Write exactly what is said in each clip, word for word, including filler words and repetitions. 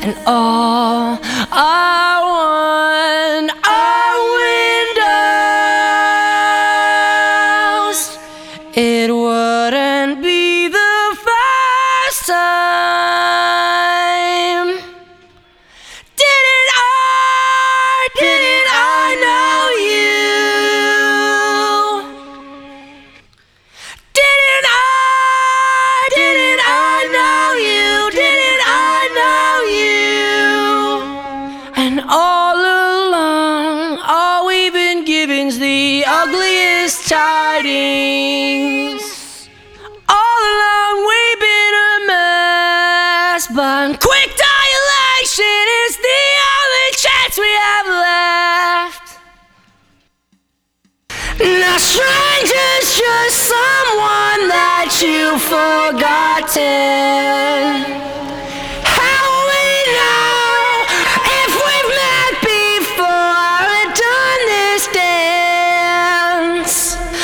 and all I want are windows. It wouldn't be the first time. Didn't I, didn't I know you? Didn't I, didn't I know you? Didn't I know you? And all along, all we've been given's the ugliest tidings. All along we've been a mess, but quick dilation is the only chance we have left. Now stranger's just someone that you've forgotten. How we know if we've met before and done this dance?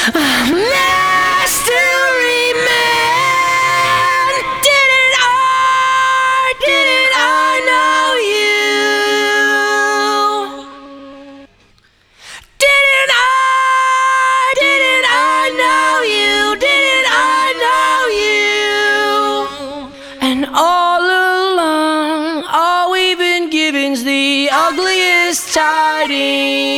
Mystery man, didn't I, didn't I know you? Didn't I, didn't I know you? Didn't I know you? And all along, all we've been given's the ugliest tidings.